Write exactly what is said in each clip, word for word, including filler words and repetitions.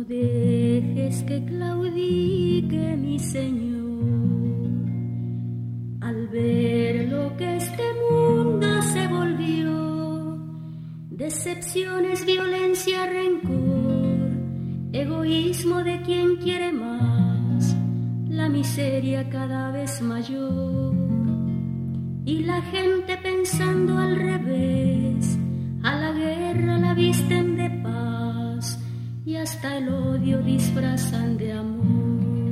No dejes que claudique mi Señor al ver lo que este mundo se volvió: decepciones, violencia, rencor, egoísmo de quien quiere más, la miseria cada vez mayor, y la gente pensando al revés, a la guerra la visten de paz y hasta el odio disfrazan de amor.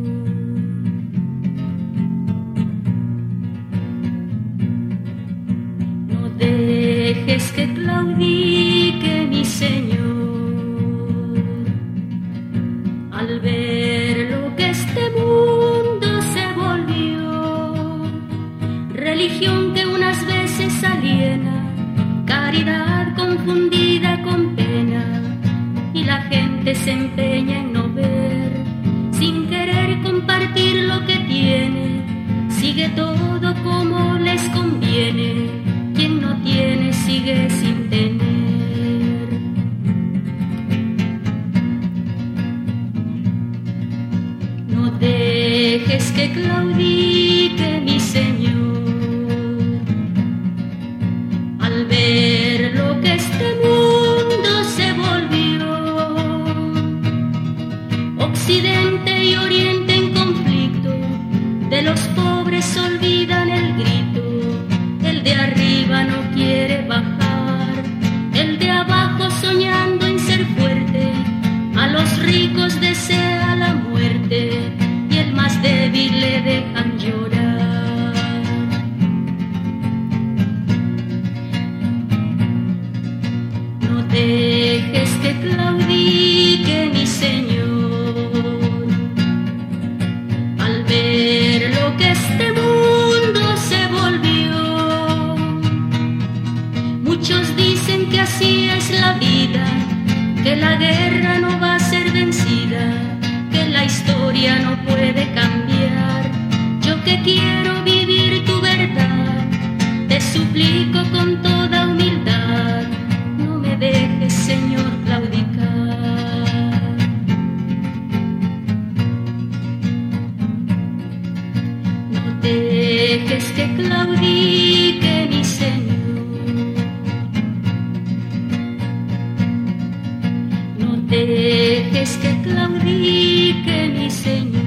No dejes que claudique mi Señor al ver lo que este mundo se volvió: religión que unas veces aliena, caridad confundida con pena, y la gente se empeña en no ver, sin querer compartir lo que tiene, sigue todo como les conviene, quien no tiene sigue sin tener. No dejes que claudique mi Señor al ver lo que este mundo se volvió: Occidente y Oriente en conflicto, de los pobres olvidan el grito, el de arriba no quiere bajar, el de abajo soñando en ser fuerte, a los ricos desea la muerte y el más débil le dejan llorar. No dejes que claudique mi Señor al ver lo que este mundo se volvió. Muchos dicen que así es la vida, que la guerra no va a ser vencida, que la historia no puede cambiar. Yo que quiero vivir tu verdad, te suplico con toda humildad, no me dejes, Señor, claudicar. No dejes que claudique mi Señor, no dejes que claudique mi Señor.